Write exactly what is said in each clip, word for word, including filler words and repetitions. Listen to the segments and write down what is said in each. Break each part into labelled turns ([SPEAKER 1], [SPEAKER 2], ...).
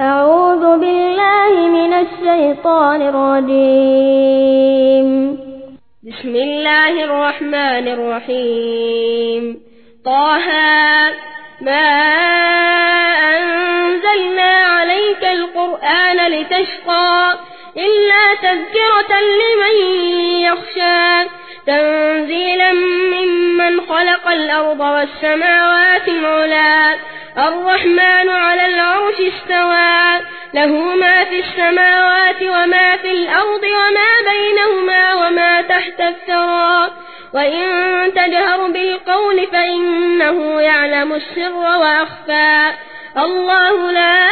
[SPEAKER 1] أعوذ بالله من الشيطان الرجيم.
[SPEAKER 2] بسم الله الرحمن الرحيم. طه ما أنزلنا عليك القرآن لتشقى إلا تذكرة لمن يخشى تنزيلا ممن خلق الأرض والسماوات العلى الرحمن على العرش استوى له ما في السماوات وما في الأرض وما بينهما وما تحت الثرى وإن تجهر بالقول فإنه يعلم السر وأخفى الله لا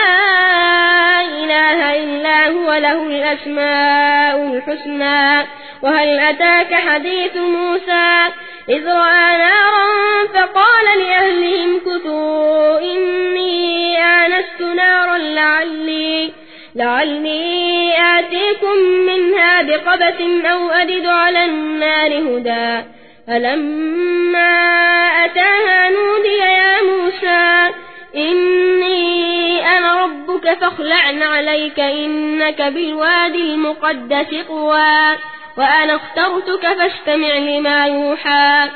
[SPEAKER 2] إله إلا هو له الأسماء الحسنى. وهل أتاك حديث موسى إذ رأى نارا فقال لأهلهم كثوا إني آنست نارا لعلي, لعلي آتيكم منها بقبس أو أجد على النار هدى فلما أتاها نودي يا موسى إني أنا ربك فاخلع عليك إنك بالوادي المقدس طوى وأنا اخترتك فاستمع لما يوحى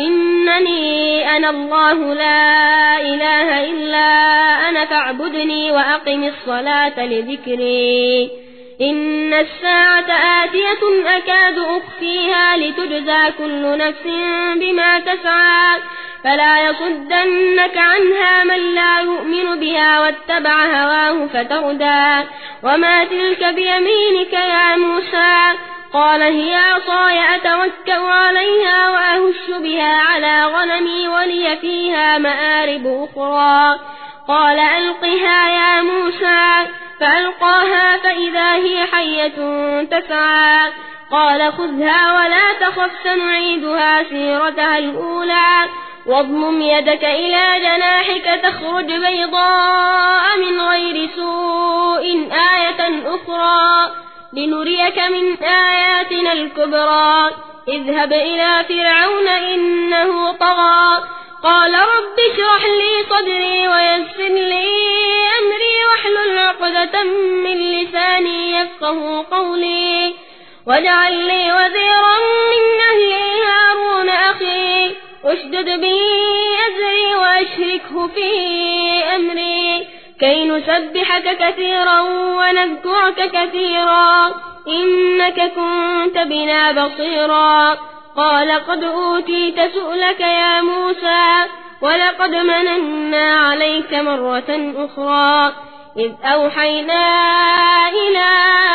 [SPEAKER 2] إنني أنا الله لا إله إلا أنا فاعبدني وأقم الصلاة لذكري إن الساعة آتية أكاد أخفيها لتجزى كل نفس بما تسعى فلا يصدنك عنها من لا يؤمن بها واتبع هواه فتردى وما تلك بيمينك يا موسى قال هي عصاي أتوكأ عليها وأهش بها على غنمي ولي فيها مآرب أخرى قال ألقها يا موسى فألقاها فإذا هي حية تسعى قال خذها ولا تخف سنعيدها سيرتها الأولى واضمم يدك إلى جناحك تخرج بيضاء من غير سوء آية أخرى لنريك من آياتنا الكبرى اذهب إلى فرعون إنه طغى قال رب اشرح لي صدري ويسر لي أمري واحلل عقدة من لساني يفقه قولي واجعل لي وزيرا من أهلي هارون أخي اشدد به أزري وأشركه في أمري كي نسبحك كثيرا ونذكرك كثيرا إنك كنت بنا بصيرا قال قد أوتيت سؤلك يا موسى ولقد مننا عليك مرة أخرى إذ أوحينا إلى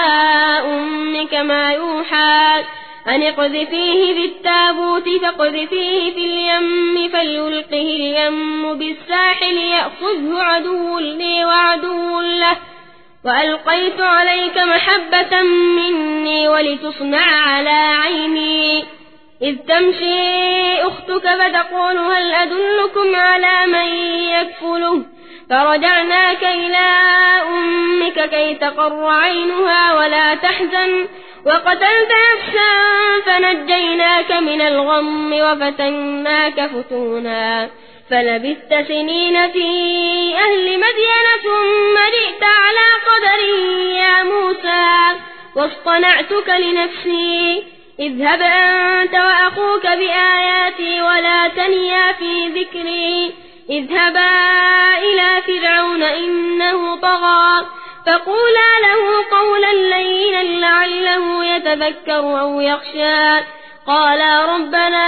[SPEAKER 2] أمك ما يوحى أن اقذفيه بالتابوت فاقذفيه في اليم فليلقه اليم بالساحل يأخذه عدو لي وعدو له وألقيت عليك محبة مني ولتصنع على عيني إذ تمشي أختك فتقول هل أدلكم على من يكفله فرجعناك إلى أمك كي تقر عينها ولا تحزن وقتلت نفسا فنجيناك من الغم وفتناك فتونا فلبثت سنين في أهل مدين ثم جئت على قدري يا موسى واصطنعتك لنفسي اذهب أنت وأخوك بآياتي ولا تنيا في ذكري اذهبا إلى فرعون إنه طغى فقولا له قولا لينا لعله يتذكر أو يخشى قالا ربنا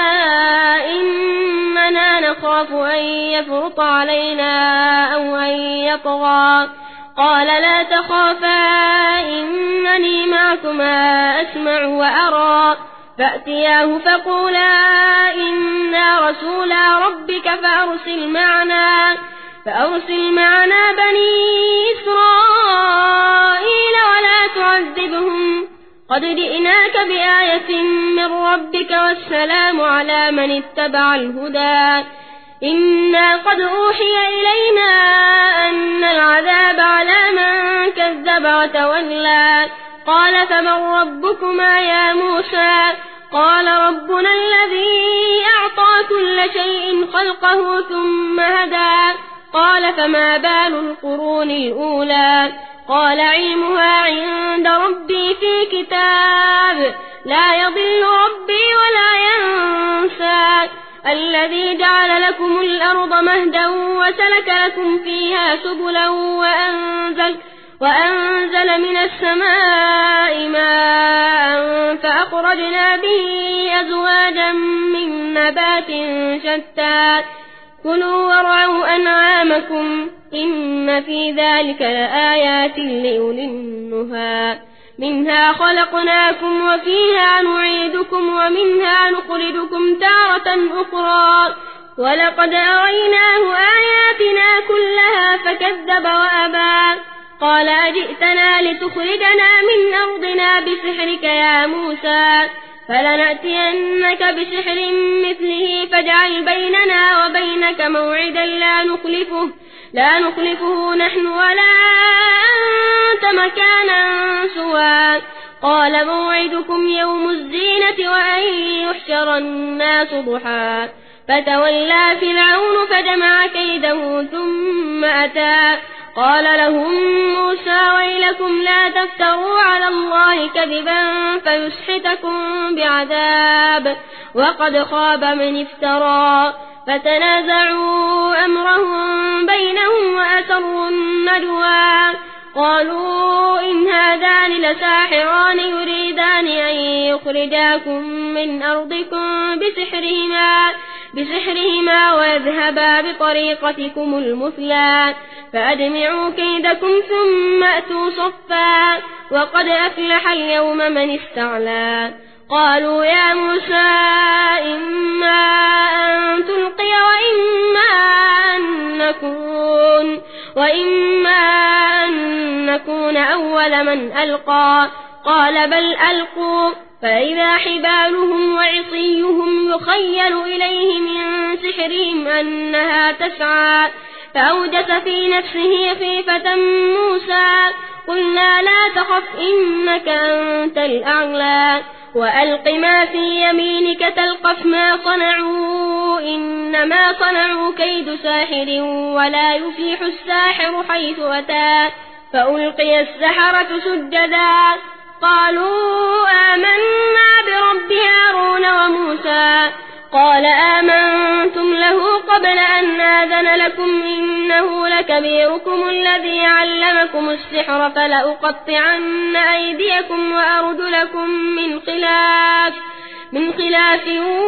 [SPEAKER 2] إننا نخاف أن يفرط علينا أو أن يطغى قال لا تخافا إنني معكما أسمع وأرى فأتياه فقولا إنا رسولا ربك فأرسل معنا فأرسل معنا بني إسرائيل ولا تعذبهم قد جئناك بآية من ربك والسلام على من اتبع الهدى إنا قد أوحي إلينا أن العذاب على من كذب وتولى قال فمن ربكما يا موسى قال ربنا الذي أعطى كل شيء خلقه ثم هدى قال فما بال القرون الأولى قال علمها عند ربي في كتاب لا يضل ربي ولا ينسى الذي جعل لكم الأرض مهدا وسلك لكم فيها سبلا وأنزل, وأنزل من السماء ماء فأخرجنا به أزواجا من نبات شتى كلوا وارعوا أنعامكم إن في ذلك لآيات لأولي النهى منها خلقناكم وفيها نعيدكم ومنها نخرجكم تارة أخرى ولقد أريناه آياتنا كلها فكذب وأبى قال أجئتنا لتخرجنا من أرضنا بسحرك يا موسى فلنأتينك بسحر مثله فاجعل بيننا وبينك موعدا لا نخلفه, لا نخلفه نحن ولا أنت مكانا سوى قال موعدكم يوم الزينة وأن يحشر الناس ضحى فتولى فرعون فجمع كيده ثم أتى قال لهم موسى ويلكم لا تفتروا على الله كذبا فيسحتكم بعذاب وقد خاب من افترى فتنازعوا أمرهم بينهم وأسروا النجوى قالوا إن هذان لساحران يريدان أن يخرجاكم من أرضكم بسحرهما, بسحرهما ويذهبا بطريقتكم المثلى فأجمعوا كيدكم ثم أتوا صفا وقد أفلح اليوم من استعلى قالوا يا موسى إما أن تلقي وإما أن نكون, وإما أن نكون أول من ألقى قال بل ألقوا فإذا حبالهم وعصيهم يخيل إليه من سحرهم أنها تسعى فأوجس في نفسه خيفة موسى قلنا لا تخف إنك أنت الأعلى وألق ما في يمينك تلقف ما صنعوا إنما صنعوا كيد ساحر ولا يفلح الساحر حيث أتى فألقي السحرة سجدا قالوا آمنا برب هارون وموسى قال آمنتم له قبل أن آذن لكم إنه لكبيركم الذي علمكم السحر فلأقطعن أيديكم وأرجلكم من خلاف من خلاف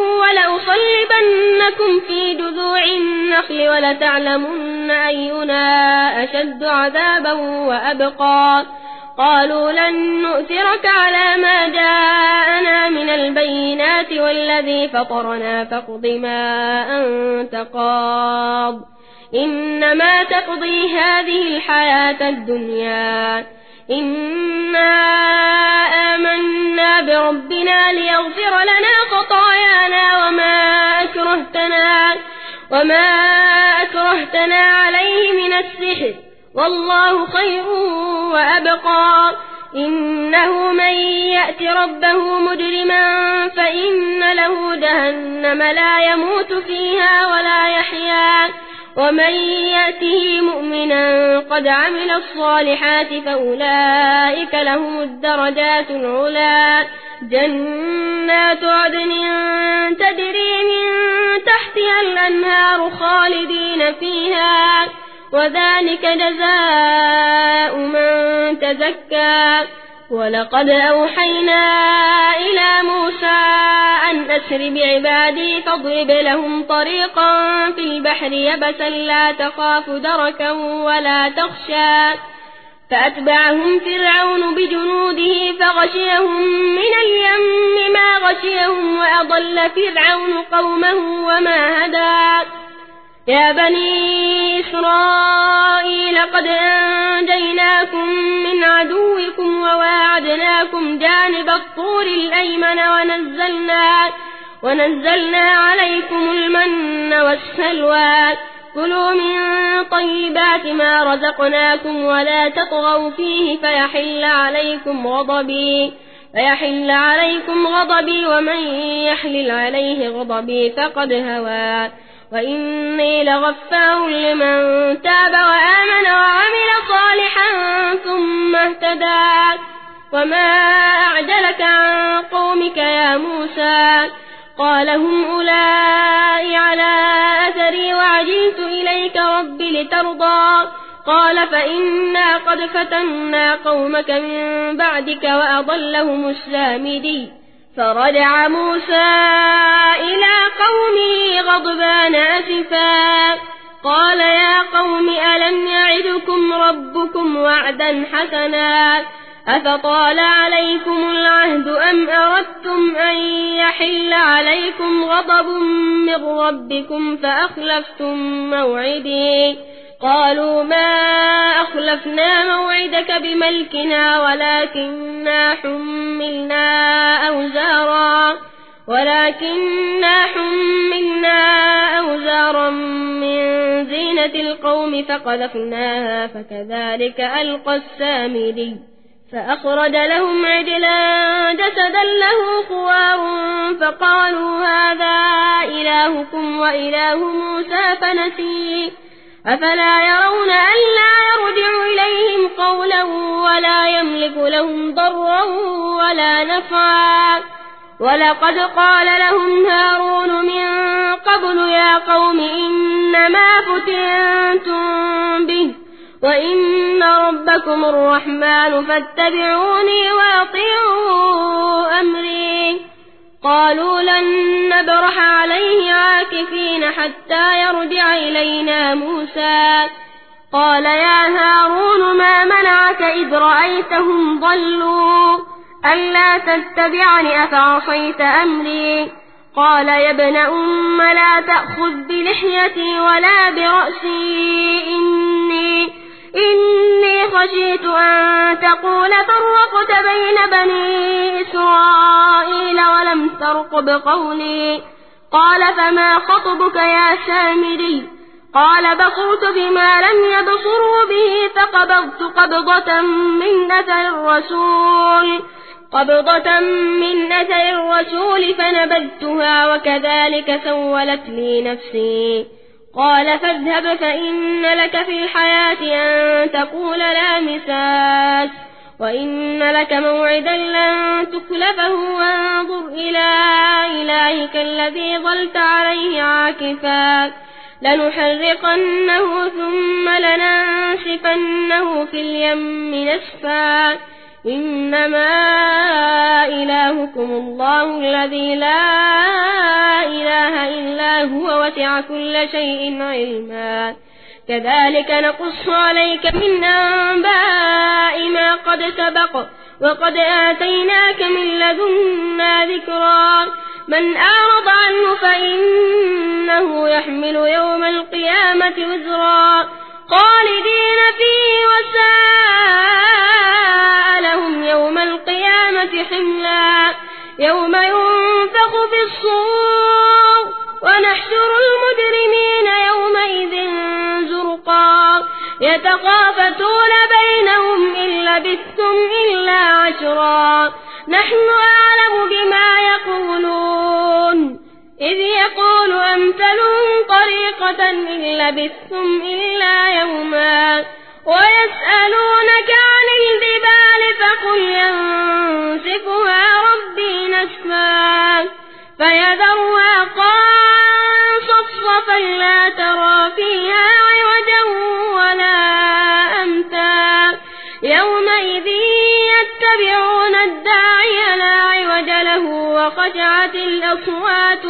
[SPEAKER 2] ولأصلبنكم في جذوع النخل ولتعلمن أينا أشد عذابا وأبقى قالوا لن نؤثرك على ما جاءنا من البينات والذي فطرنا فاقض ما أنت قاض إنما تقضي هذه الحياة الدنيا إنا آمنا بربنا ليغفر لنا خطايانا وما أكرهتنا, وما أكرهتنا عليه من السحر والله خير وأبقى إنه من يأت ربه مجرما فإن له جهنم لا يموت فيها ولا يحيا ومن يأته مؤمنا قد عمل الصالحات فأولئك لهم الدرجات العلى جنات عدن تجري من تحتها الأنهار خالدين فيها وذلك جزاء من تزكى ولقد أوحينا إلى موسى أن أسر بعبادي فاضرب لهم طريقا في البحر يبسا لا تخاف دركا ولا تخشى فأتبعهم فرعون بجنوده فغشيهم من اليم ما غشيهم وأضل فرعون قومه وما هدى يا بني إسرائيل قد أنجيناكم من عدوكم وواعدناكم جانب الطور الأيمن ونزلنا, ونزلنا عليكم المن والسلوى كلوا من طيبات ما رزقناكم ولا تطغوا فيه فيحل عليكم غضبي فيحل عليكم غضبي ومن يحلل عليه غضبي فقد هوى وإني لغفار لمن تاب وآمن وعمل صالحا ثم اهتدى. وما أعجلك عن قومك يا موسى؟ قال هم أولئك على أثري وعجلت إليك رب لترضى. قال فإنا قد فتنا قومك من بعدك وأضلهم السامري. فرجع موسى إلى قومه غضبان أسفا قال يا قوم ألم يعدكم ربكم وعدا حسنا أفطال عليكم العهد أم أردتم أن يحل عليكم غضب من ربكم فأخلفتم موعدي؟ قالوا ما أخلفنا موعدك بملكنا ولكننا حملنا أوزارا ولكننا حملنا أوزارا من زينة القوم فقذفناها فكذلك ألقى السامري. فأخرج لهم عجلا جسدا له خوار فقالوا هذا إلهكم وإله موسى فنسي. أفلا يرون ألا يرجع إليهم قولا ولا يملك لهم ضرا ولا نفعا؟ ولقد قال لهم هارون من قبل يا قوم إنما فتنتم به وإن ربكم الرحمن فاتبعوني وأطيعوا أمري. قالوا لن نبرح عليه عاكفين حتى يرجع إلينا موسى. قال يا هارون ما منعك إذ رأيتهم ضلوا ألا تتبعني أفعصيت أمري؟ قال يا ابن أم لا تأخذ بلحيتي ولا برأسي إني إني خشيت أن تقول فرقت بين بني إسرائيل ولم ترقب قولي. قال فما خطبك يا سامري؟ قال بصرت بما لم يبصروا به فقبضت قبضة من أثر الرسول قبضة من أثر الرسول فنبذتها وكذلك سولت لي نفسي. قال فاذهب فإن لك في الحياة أن تقول لا مساس وإن لك موعدا لن تخلفه وانظر إلى إلهك الذي ظلت عليه عاكفا لنحرقنه ثم لننسفنه في اليم نسفا. إنما إلهكم الله الذي لا إله إلا هو وسع كل شيء علما. كذلك نقص عليك من أنباء ما قد سبق وقد آتيناك من لدنا ذكرا. من أعرض عنه فإنه يحمل يوم القيامة وزرا خالدين فيه وساء لهم يوم القيامة حملا. يوم ينفخ في الصور ونحشر المجرمين يومئذ زرقا يتخافتون بينهم إن لبثتم إلا عشرا نحن أعلم بما يقولون إذ يقول أمثلهم طريقة إن لبثتم إلا يوما. ويسألونك عن الجبال فقل ينسفها ربي نسفا فيذرها قاعا صفصفا لا ترى فيها عوجا ولا أمتا. يومئذ يتبعون الداعي لا عوج له وخشعت الأصوات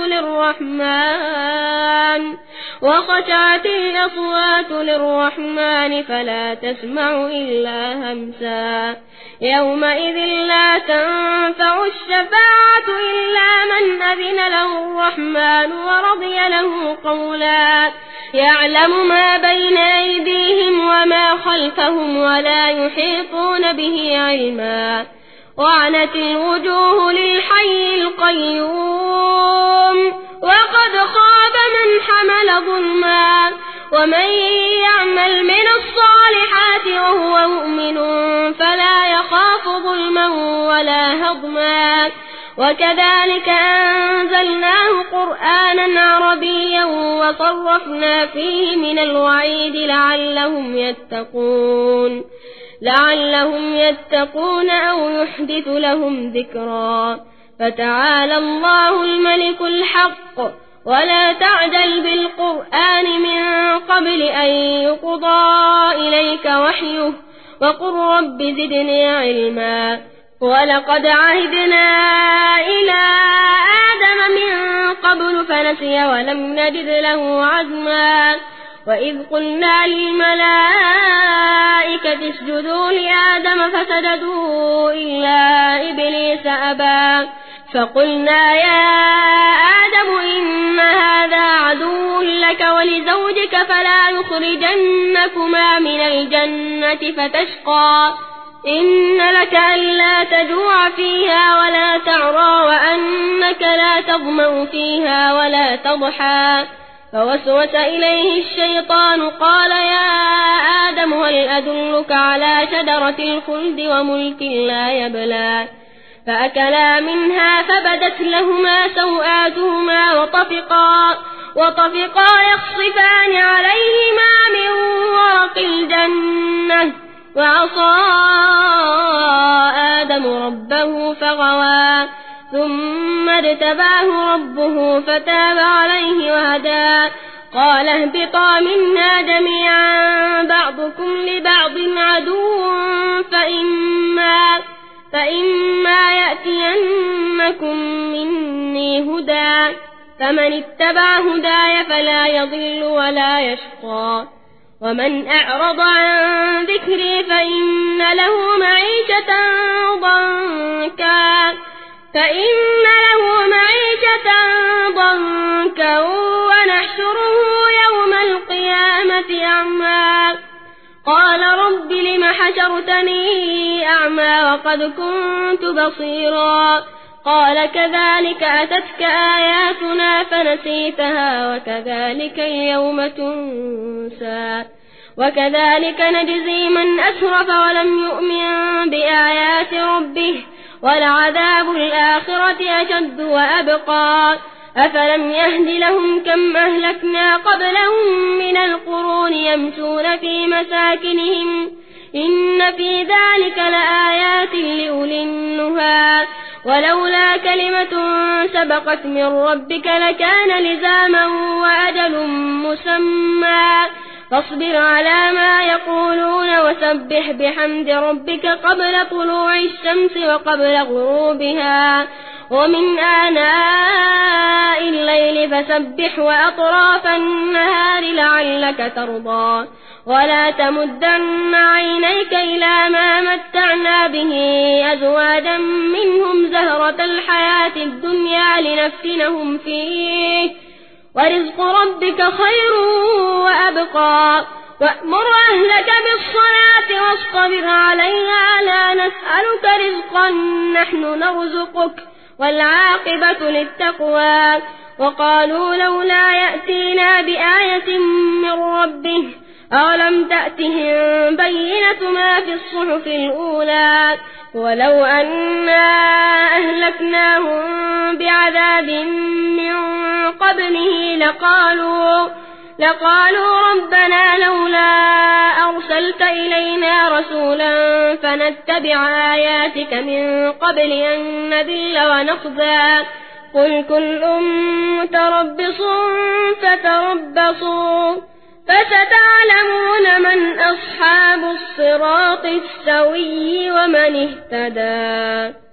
[SPEAKER 2] للرحمن وخشعت الأصوات للرحمن فلا تسمع إلا همسا. يومئذ لا تنفع الشفاعة إلا من أذن له الرحمن ورضي له قولا. يعلم ما بين أيديهم وما خلفهم ولا يحيطون به علما. وعنت الوجوه للحي القيوم وقد خاب من حمل ظلما. ومن يعمل من الصالحات وهو مؤمن فلا يخاف ظلما ولا هضما. وكذلك أنزلناه قرآنا عربيا وصرفنا فيه من الوعيد لعلهم يتقون لعلهم يتقون أو يحدث لهم ذكرا. فتعالى الله الملك الحق ولا تعجل بالقرآن من قبل أن يقضى إليك وحيه وقل رب زدني علما. ولقد عهدنا إلى آدم من قبل فنسي ولم نجد له عزما. وإذ قلنا للملائكة اسجدوا لآدم فسجدوا إلا إبليس أبى فقلنا يا آدم إن هذا عدو لك ولزوجك فلا يخرجنكما من الجنة فتشقى. إن لك ألا تجوع فيها ولا تعرى وأنك لا تظمأ فيها ولا تضحى. فوسوس إليه الشيطان قال يا آدم هل أدلك على شجرة الخلد وملك لا يبلى. فأكلا منها فبدت لهما سوآتهما وطفقا, وطفقا يخصفان عليهما من ورق الجنة وعصى آدم ربه فغوى ثم اجتباه ربه فتاب عليه وهدى. قال اهبطا منها جميعا بعضكم لبعض عدو فإما, فإما يأتينكم مني هدى فمن اتبع هداي فلا يضل ولا يشقى. ومن أعرض عن ذكري فإن له معيشة ضنكا فإن له معيشة ضنكا ونحشره يوم القيامة أعمى. قال رب لم حشرتني أعمى وقد كنت بصيرا. قال كذلك أتتك آياتنا فنسيتها وكذلك اليوم تنسى. وكذلك نجزي من أسرف ولم يؤمن بآيات ربه ولعذاب الآخرة أشد وأبقى. أفلم يهد لهم كم أهلكنا قبلهم من القرون يمشون في مساكنهم إن في ذلك لآيات لأولي النهى. ولولا كلمة سبقت من ربك لكان لزاما وأجل مسمى. فاصبر على ما يقولون وسبح بحمد ربك قبل طلوع الشمس وقبل غروبها ومن آناء الليل فسبح وأطراف النهار لعلك ترضى. ولا تمدن عينيك إلى ما متعنا به أزواجا منهم زهرة الحياة الدنيا لنفتنهم فيه ورزق ربك خير وأبقى. وأمر أهلك بالصلاة واصطبر عليها لا نسألك رزقا نحن نرزقك والعاقبة للتقوى. وقالوا لولا يأتينا بآية من ربه أولم تأتهم بينة ما في الصحف الأولى. ولو أنا أهلكناهم بعذاب من قبله لقالوا, لقالوا ربنا لولا أرسلت إلينا رسولا فنتبع آياتك من قبل أن نذل ونخزى. قل كل متربص فتربصوا فستعلمون من أصحاب الصراط السوي ومن اهتدى.